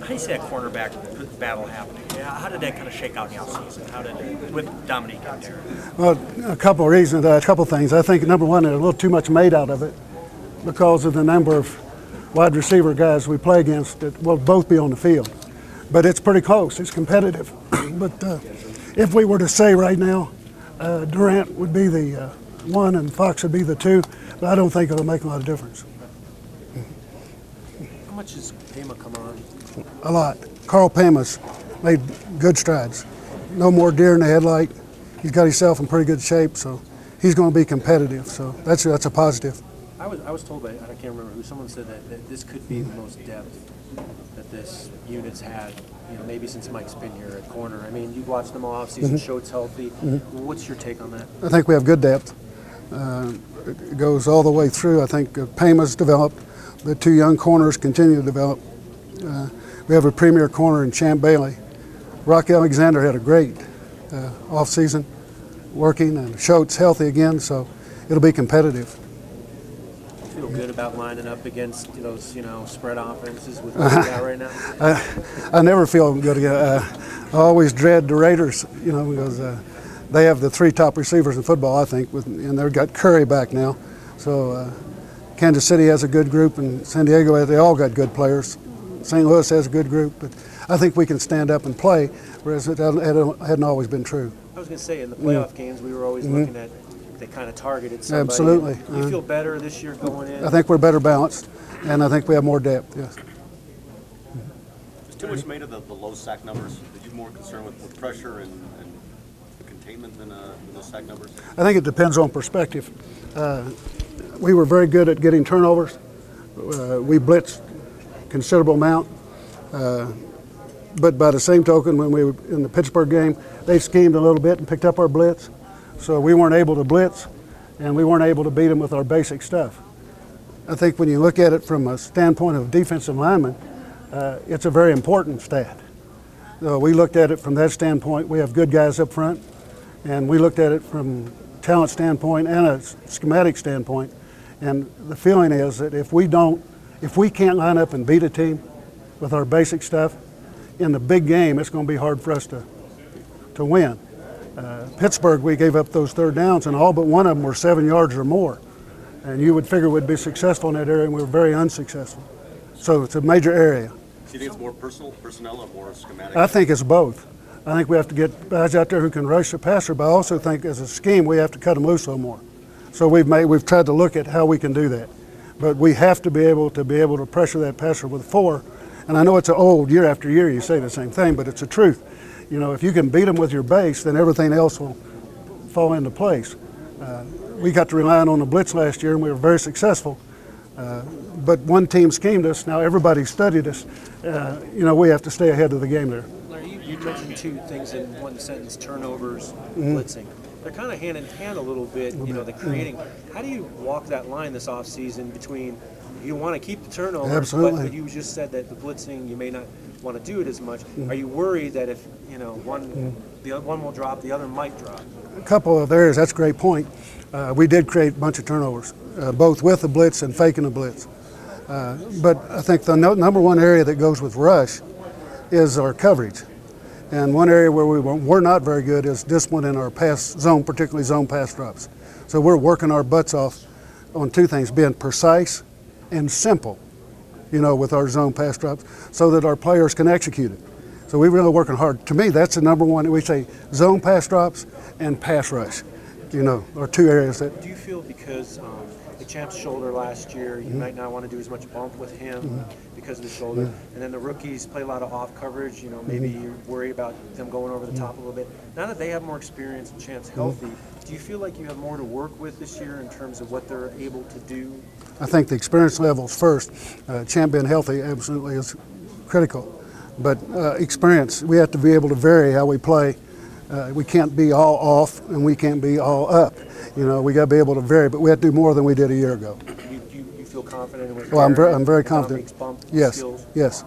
do you see that cornerback battle happening? Yeah, how did that kind of shake out in the offseason? How did it, with Dominique out there? Well, a couple of reasons, a couple of things. I think, number one, there's a little too much made out of it because of the number of wide receiver guys we play against that will both be on the field. But it's pretty close. It's competitive. But if we were to say right now, Durant would be the one and Fox would be the two, but I don't think it'll make a lot of difference. How much has Pema come on? A lot. Carl Pema's made good strides. No more deer in the headlight. He's got himself in pretty good shape, so he's going to be competitive. So that's a positive. I was told by, I can't remember who, someone said that this could be the most depth that this unit's had, maybe since Mike's been here at corner. I mean, you've watched them all offseason, Schultz healthy. What's your take on that? I think we have good depth. It goes all the way through. I think Pema's developed. The two young corners continue to develop. We have a premier corner in Champ Bailey. Rock Alexander had a great off-season working, and Schultz healthy again, so it'll be competitive. Feel good about lining up against those, spread offenses with what we got right now? I never feel good again. I always dread the Raiders, because they have the three top receivers in football, I think, and they've got Curry back now. So Kansas City has a good group, and San Diego, they all got good players. St. Louis has a good group, but I think we can stand up and play, whereas it hadn't always been true. I was going to say, in the playoff games, we were always looking at they kind of targeted somebody. Absolutely. You feel better this year going in? I think we're better balanced, and I think we have more depth, yes. There's too much made of the low sack numbers. Are you more concerned with pressure and containment than those sack numbers? I think it depends on perspective. We were very good at getting turnovers. We blitzed a considerable amount. But by the same token, when we were in the Pittsburgh game, they schemed a little bit and picked up our blitz. So we weren't able to blitz, and we weren't able to beat them with our basic stuff. I think when you look at it from a standpoint of defensive lineman, it's a very important stat. We looked at it from that standpoint. We have good guys up front, and we looked at it from a talent standpoint and a schematic standpoint. And the feeling is that if we can't line up and beat a team with our basic stuff, in the big game, it's going to be hard for us to win. Pittsburgh, we gave up those third downs, and all but one of them were 7 yards or more. And you would figure we'd be successful in that area, and we were very unsuccessful. So it's a major area. Do you think it's more personnel, or more schematic? I think it's both. I think we have to get guys out there who can rush the passer, but I also think as a scheme we have to cut them loose a little more. So we've tried to look at how we can do that. But we have to be able to pressure that passer with 4. And I know it's old, year after year you say the same thing, but it's the truth. If you can beat them with your base, then everything else will fall into place. We got to rely on the blitz last year, and we were very successful. But one team schemed us. Now everybody studied us. We have to stay ahead of the game there. Larry, you mentioned two things in one sentence: turnovers, blitzing. They're kind of hand in hand a little bit. The creating. How do you walk that line this offseason between you want to keep the turnovers, Absolutely. but you just said that the blitzing you may not want to do it as much. Are you worried that if the other one will drop, the other might drop? A couple of areas. That's a great point. We did create a bunch of turnovers, both with the blitz and faking the blitz. But I think the number one area that goes with rush is our coverage. And one area where we're not very good is discipline in our pass zone, particularly zone pass drops. So we're working our butts off on two things: being precise and simple, with our zone pass drops, so that our players can execute it. So we're really working hard. To me, that's the number one. We say zone pass drops and pass rush, are two areas that. Do you feel because the champ's shoulder last year, you might not want to do as much bump with him because of the shoulder, and then the rookies play a lot of off coverage, maybe you worry about them going over the top a little bit. Now that they have more experience and champ's healthy, do you feel like you have more to work with this year in terms of what they're able to do? I think the experience levels first. Champ being healthy absolutely is critical. But experience, we have to be able to vary how we play. We can't be all off and we can't be all up. We got to be able to vary, but we have to do more than we did a year ago. You feel confident with I'm very confident. Yes, skills? yes.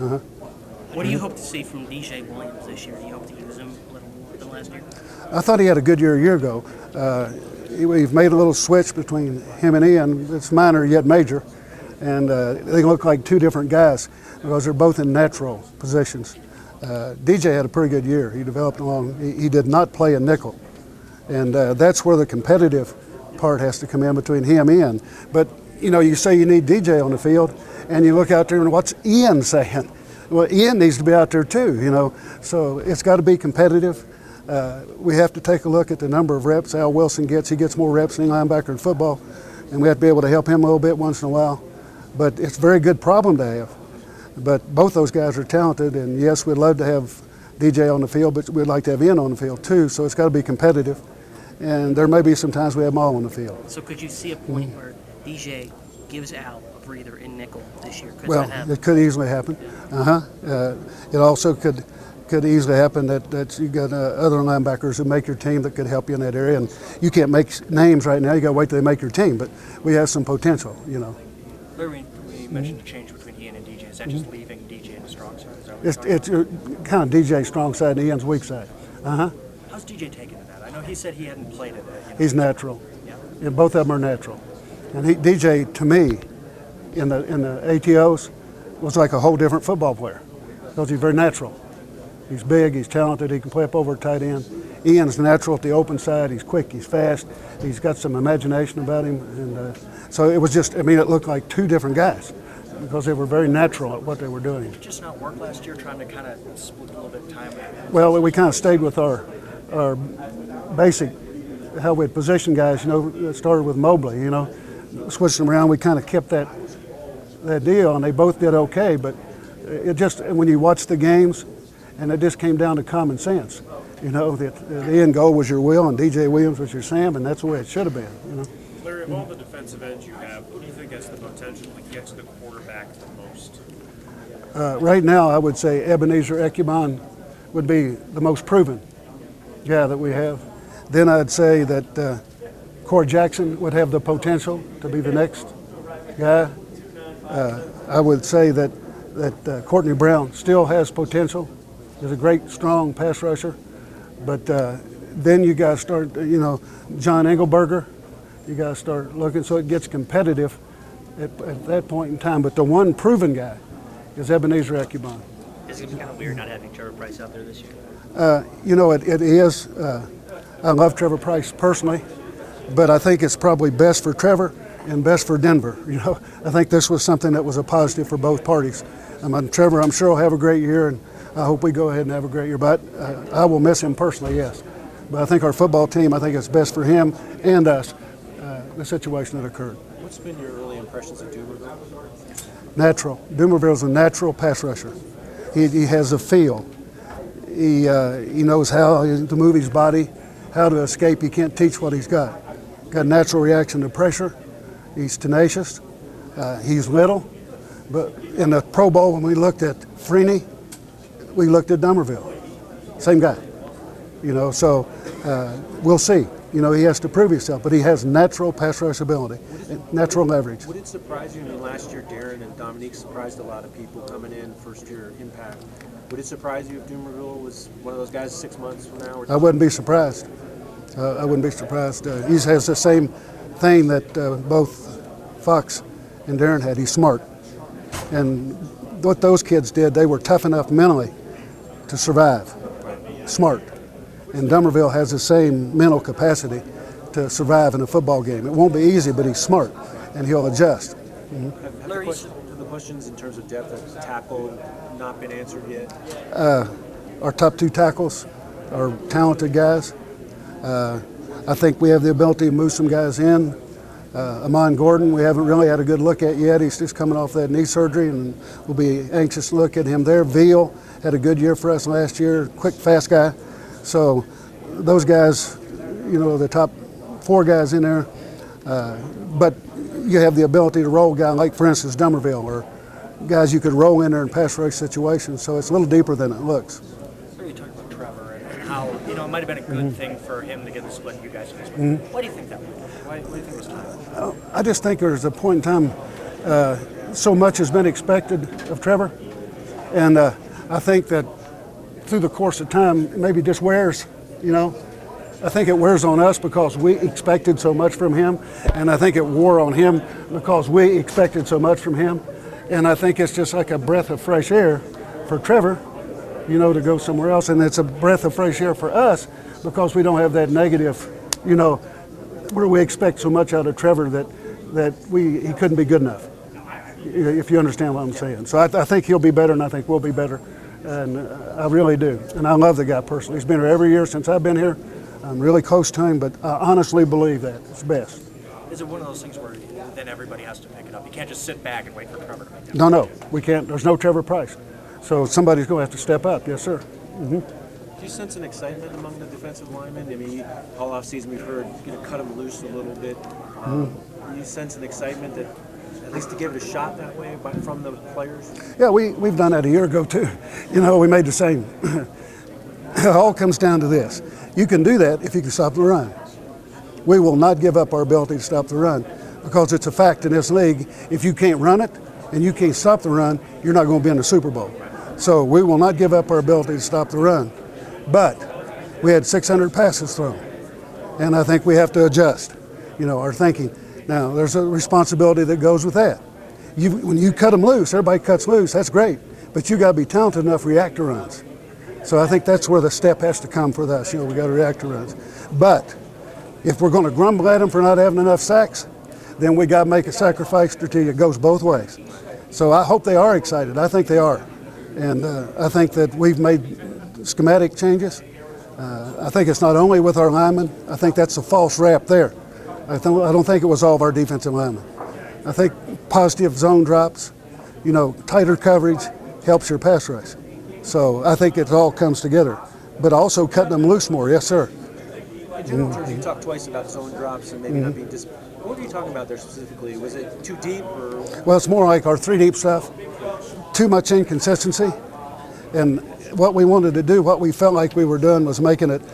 What do you hope to see from DJ Williams this year? Do you hope to use him a little more than last year? I thought he had a good year a year ago. We've made a little switch between him and Ian. It's minor yet major. and they look like two different guys because they're both in natural positions. DJ had a pretty good year. He developed along. He did not play a nickel, and that's where the competitive part has to come in between him and Ian. But you know, you say you need DJ on the field, and you look out there and what's Ian saying? Well, Ian needs to be out there too, you know. So it's got to be competitive. We have to take a look at the number of reps Al Wilson gets. He gets more reps than any linebacker in football, and we have to be able to help him a little bit once in a while. But it's a very good problem to have. But both those guys are talented, and yes, we'd love to have DJ on the field, but we'd like to have Ian on the field too, so it's got to be competitive. And there may be some times we have them all on the field. So could you see a point where DJ gives Al a breather in nickel this year? Could Well, that happen? it could easily happen. It also could easily happen that you got other linebackers who make your team that could help you in that area. And you can't make names right now. You got to wait till they make your team. But we have some potential, you know. Larry, we mentioned the change between Ian and DJ. Is that just leaving DJ in the strong side? Is that what It's kind of DJ's strong side and Ian's weak side. How's DJ taking to that? I know he said he hadn't played it. He's natural. Yeah. And both of them are natural. And DJ, to me, in the ATOs, was like a whole different football player because he's very natural. He's big, he's talented, he can play up over a tight end. Ian's natural at the open side. He's quick, he's fast, he's got some imagination about him. And so it was just, I mean, it looked like two different guys because they were very natural at what they were doing. Did it just not work last year, trying to kind of split a little bit of time? Well, we kind of stayed with our basic, how we'd position guys, you know, it started with Mobley, you know, switched them around. We kind of kept that deal, and they both did okay, but it just, when you watch the games, and it just came down to common sense, you know, that the end goal was your Will and DJ Williams was your Sam, and that's the way it should have been, you know. Larry, of all the defensive ends you have, who do you think has the potential to get to the quarterback the most? Right now, I would say Ebenezer Ekubon would be the most proven guy that we have. Then I'd say that Corey Jackson would have the potential to be the next guy. I would say that Courtney Brown still has potential. He's a great, strong pass rusher. But then you got to start, you know, John Engelberger, you got to start looking so it gets competitive at that point in time. But the one proven guy is Ebenezer Ekubon. Is it kind of weird not having Trevor Price out there this year? You know, it is. I love Trevor Price personally, but I think it's probably best for Trevor and best for Denver. You know, I think this was something that was a positive for both parties. Trevor, I'm sure will have a great year, and I hope we go ahead and have a great year. But I will miss him personally, yes. But I think our football team, I think it's best for him and us, the situation that occurred. What's been your early impressions of Dumervil? Natural. Dumerville's a natural pass rusher. He has a feel. He knows how to move his body, how to escape. He can't teach what he's got. Got a natural reaction to pressure. He's tenacious. He's little. But in the Pro Bowl, when we looked at Freeney, we looked at Dumerville. Same guy. You know, so we'll see. You know, he has to prove himself, but he has natural pass rush ability, natural leverage. Would it surprise you? I mean, last year Darren and Dominique surprised a lot of people coming in, first year impact. Would it surprise you if Dumerville was one of those guys 6 months from now? I wouldn't be surprised. I wouldn't be surprised. He has the same thing that both Fox and Darren had. He's smart. And what those kids did, they were tough enough mentally to survive. Smart. And Dumerville has the same mental capacity to survive in a football game. It won't be easy, but he's smart, and he'll adjust. Have the questions in terms of depth of tackle not been answered yet? Our top two tackles are talented guys. I think we have the ability to move some guys in. Amon Gordon, we haven't really had a good look at yet. He's just coming off that knee surgery, and we'll be anxious to look at him there. Veal had a good year for us last year, quick, fast guy. So those guys, you know, the top four guys in there. But you have the ability to roll a guy like, for instance, Dumerville, or guys you could roll in there in pass rush situations. So it's a little deeper than it looks. You talked about Trevor and how, you know, it might have been a good thing for him to get the split and you guys get the split. Why do you think that was? Why do you think it was time? I just think there's a point in time, so much has been expected of Trevor. And I think that through the course of time, maybe just wears, you know. I think it wears on us because we expected so much from him, and I think it wore on him because we expected so much from him. And I think it's just like a breath of fresh air for Trevor, you know, to go somewhere else. And it's a breath of fresh air for us because we don't have that negative, you know, where we expect so much out of Trevor that he couldn't be good enough, if you understand what I'm saying. So I think he'll be better, and I think we'll be better. And I really do. And I love the guy personally. He's been here every year since I've been here. I'm really close to him, but I honestly believe that it's best. Is it one of those things where then everybody has to pick it up? You can't just sit back and wait for Trevor to make that. No, we can't. There's no Trevor Price. So somebody's going to have to step up. Yes, sir. Do you sense an excitement among the defensive linemen? I mean, all offseason we've heard, you know, cut them loose a little bit. You sense an excitement that, at least to give it a shot that way from the players? Yeah, we've done that a year ago too. You know, we made the same. It all comes down to this. You can do that if you can stop the run. We will not give up our ability to stop the run because it's a fact in this league. If you can't run it and you can't stop the run, you're not going to be in the Super Bowl. So we will not give up our ability to stop the run. But we had 600 passes thrown, and I think we have to adjust, you know, our thinking. Now, there's a responsibility that goes with that. When you cut them loose, everybody cuts loose, that's great, but you got to be talented enough to react to runs. So I think that's where the step has to come for us. You know, we got to react to runs. But if we're going to grumble at them for not having enough sacks, then we got to make a sacrifice strategy. It goes both ways. So I hope they are excited. I think they are. And I think that we've made schematic changes. I think it's not only with our linemen. I think that's a false rap there. I don't think it was all of our defensive linemen. I think positive zone drops, you know, tighter coverage helps your pass rush. So I think it all comes together. But also cutting them loose more, yes, sir. In general terms, you talked twice about zone drops and maybe not being what are you talking about there specifically? Was it too deep or? Well, it's more like our 3-deep stuff. Too much inconsistency. And what we wanted to do, what we felt like we were doing was making it,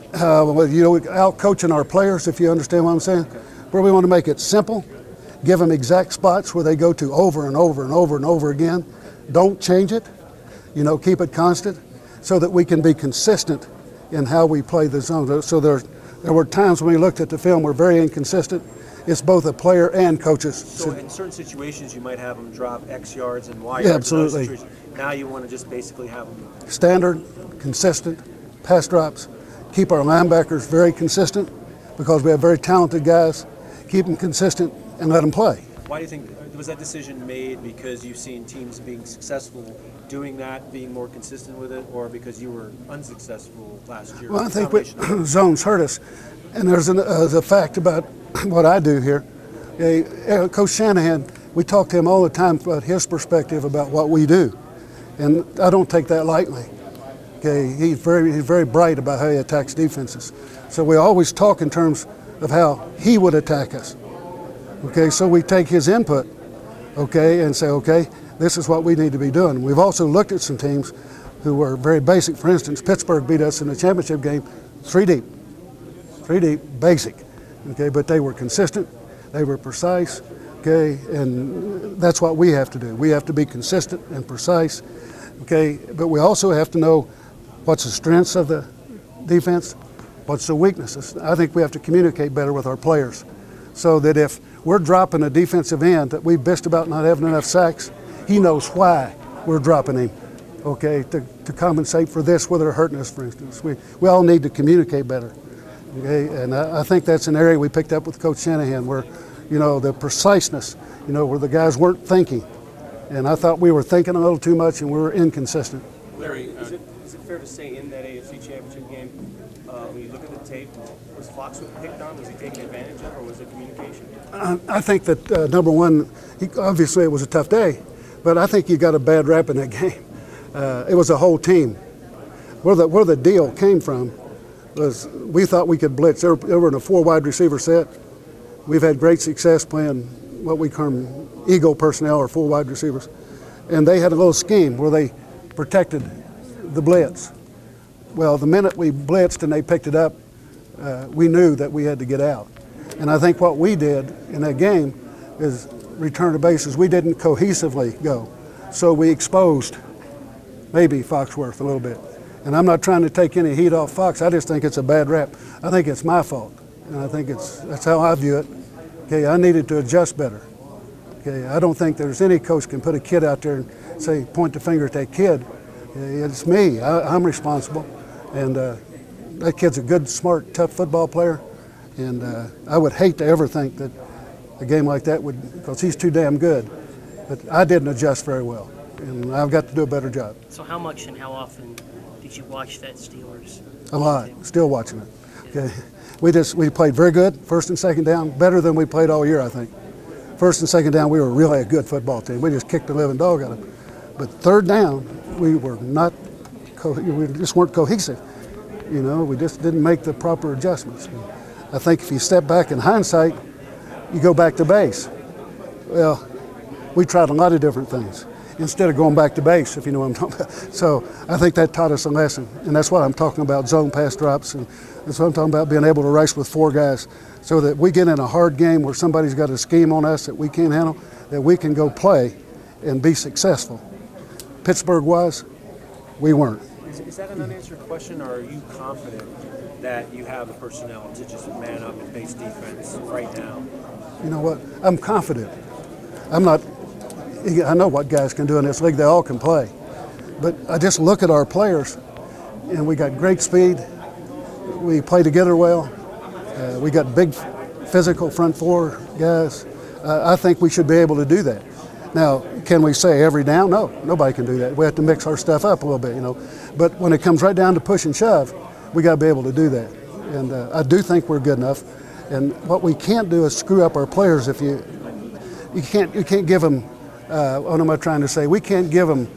you know, out-coaching our players, if you understand what I'm saying. Where we want to make it simple, give them exact spots where they go to over and over and over and over again. Don't change it, you know, keep it constant so that we can be consistent in how we play the zone. So there were times when we looked at the film, we're very inconsistent. It's both a player and coaches. So in certain situations, you might have them drop X yards and Y yeah, yards. absolutely. Now you want to just basically have them standard, consistent, pass drops. Keep our linebackers very consistent because we have very talented guys. Keep them consistent and let them play. Why do you think, was that decision made because you've seen teams being successful doing that, being more consistent with it, or because you were unsuccessful last year? Well, I think zones hurt us. And there's a fact about what I do here. Coach Shanahan, we talk to him all the time about his perspective about what we do. And I don't take that lightly. Okay, he's very bright about how he attacks defenses. So we always talk in terms of how he would attack us. Okay, so we take his input, okay, and say, okay, this is what we need to be doing. We've also looked at some teams who were very basic. For instance, Pittsburgh beat us in the championship game 3-deep, basic, okay, but they were consistent, they were precise, okay, and that's what we have to do. We have to be consistent and precise, okay, but we also have to know what's the strengths of the defense, what's the weaknesses. I think we have to communicate better with our players so that if we're dropping a defensive end that we bitched about not having enough sacks, he knows why we're dropping him, okay, to compensate for this, whether they're hurting us, for instance. We all need to communicate better, okay, and I think that's an area we picked up with Coach Shanahan where, you know, the preciseness, you know, where the guys weren't thinking. And I thought we were thinking a little too much and we were inconsistent. Larry, is it fair to say in that AFC Championship game, when you look at the tape, was Foxworth picked on? Was he taking advantage of, or was it communication? I think that, number one, obviously it was a tough day, but I think he got a bad rap in that game. It was a whole team. Where the deal came from was we thought we could blitz. They were in a 4-wide receiver set. We've had great success playing what we term eagle personnel or 4 wide receivers. And they had a little scheme where they protected the blitz. Well, the minute we blitzed and they picked it up, we knew that we had to get out. And I think what we did in that game is return to bases. We didn't cohesively go. So we exposed maybe Foxworth a little bit. And I'm not trying to take any heat off Fox. I just think it's a bad rap. I think it's my fault, and I think that's how I view it. Okay, I needed to adjust better. Okay, I don't think there's any coach can put a kid out there and say, point the finger at that kid. It's me. I'm responsible, and that kid's a good, smart, tough football player, and I would hate to ever think that a game like that would, because he's too damn good. But I didn't adjust very well, and I've got to do a better job. So how much and how often did you watch that Steelers? A lot. Still watching it. Okay, we played very good, first and second down, better than we played all year, I think. First and second down, we were really a good football team. We just kicked the living dog out of them. But third down, we were not, we just weren't cohesive. You know, we just didn't make the proper adjustments. And I think if you step back in hindsight, you go back to base. Well, we tried a lot of different things instead of going back to base, if you know what I'm talking about. So I think that taught us a lesson, and that's what I'm talking about, zone pass drops, and that's what I'm talking about, being able to race with 4 guys so that we get in a hard game where somebody's got a scheme on us that we can't handle, that we can go play and be successful. Pittsburgh-wise, we weren't. Is that an unanswered question, or are you confident that you have the personnel to just man up and face defense right now? You know what? I'm confident. I'm not. I know what guys can do in this league. They all can play. But I just look at our players, and we got great speed. We play together well. We got big physical front 4 guys. I think we should be able to do that. Now, can we say every down? No, nobody can do that. We have to mix our stuff up a little bit, you know. But when it comes right down to push and shove, we got to be able to do that. And I do think we're good enough. And what we can't do is screw up our players. If you can't give them. What am I trying to say? We can't give them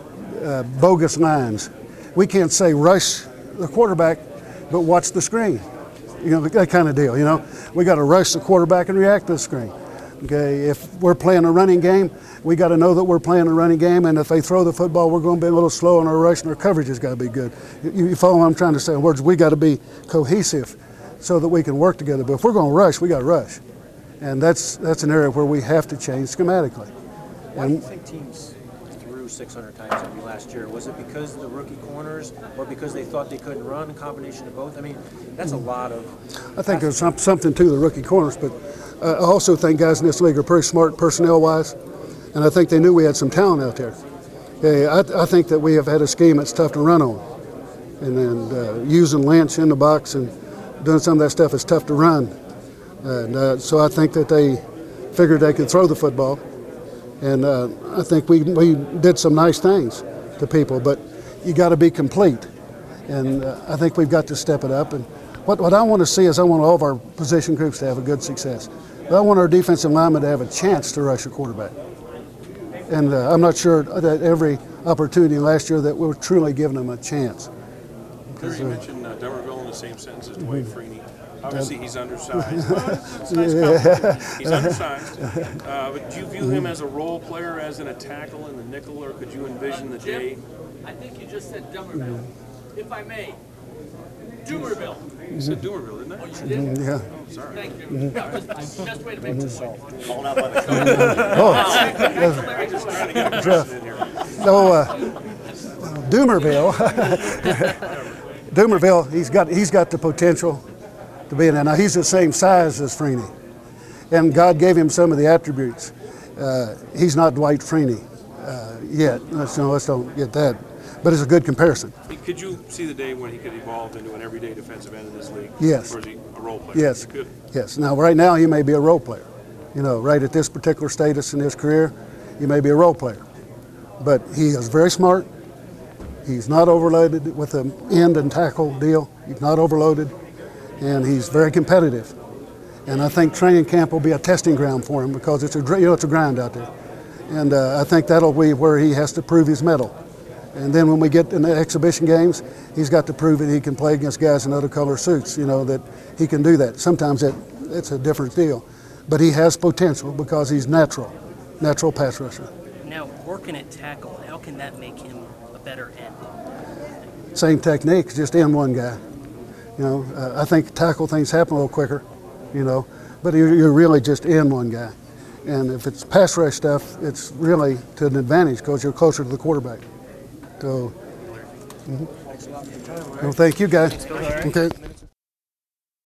bogus lines. We can't say rush the quarterback, but watch the screen. You know, that kind of deal. You know, we got to rush the quarterback and react to the screen. Okay, if we're playing a running game, we got to know that we're playing a running game, and if they throw the football, we're going to be a little slow in our rush, and our coverage has got to be good. You follow what I'm trying to say? In words, we got to be cohesive so that we can work together. But if we're going to rush, we got to rush, and that's an area where we have to change schematically. Why do you think teams threw 600 times on you last year? Was it because of the rookie corners, or because they thought they couldn't run? A combination of both. I mean, that's a lot of. I think there's something to the rookie corners, but I also think guys in this league are pretty smart personnel-wise, and I think they knew we had some talent out there. Okay, I think that we have had a scheme that's tough to run on, and then using Lynch in the box and doing some of that stuff is tough to run. And so I think that they figured they could throw the football, and I think we did some nice things to people, but you got to be complete, and I think we've got to step it up. And what I want to see is I want all of our position groups to have a good success. But I want our defensive linemen to have a chance to rush a quarterback. And I'm not sure that every opportunity last year that we were truly giving them a chance. Terry, you mentioned Demerville in the same sentence as Dwayne Freeney. Obviously, he's undersized. It's nice. He's undersized. But do you view him as a role player, as in a tackle in the nickel, or could you envision the day? I think you just said Demerville. If I may, Doomerville. You said Doomerville, didn't I? Oh, you did? Yeah. Oh, sorry. Thank you. Yeah, best way to make this point. Called out by the coach. I'm just trying to get a question in here. So Doomerville, he's got the potential to be in there. Now he's the same size as Freeney, and God gave him some of the attributes. He's not Dwight Freeney yet. Let's don't get that, but it's a good comparison. Could you see the day when he could evolve into an everyday defensive end in this league? Yes. Or is he a role player? Yes. Good. Yes. Now, right now, he may be a role player. You know, right at this particular status in his career, he may be a role player. But he is very smart. He's not overloaded with an end and tackle deal. He's not overloaded, and he's very competitive. And I think training camp will be a testing ground for him because it's a grind out there. And I think that'll be where he has to prove his mettle. And then when we get in the exhibition games, he's got to prove that he can play against guys in other color suits, you know, that he can do that. Sometimes it's a different deal. But he has potential because he's natural pass rusher. Now, working at tackle, how can that make him a better end? Same technique, just end one guy. You know, I think tackle things happen a little quicker, you know, but you're really just end one guy. And if it's pass rush stuff, it's really to an advantage because you're closer to the quarterback. So, I Well, thank you, guys. Okay.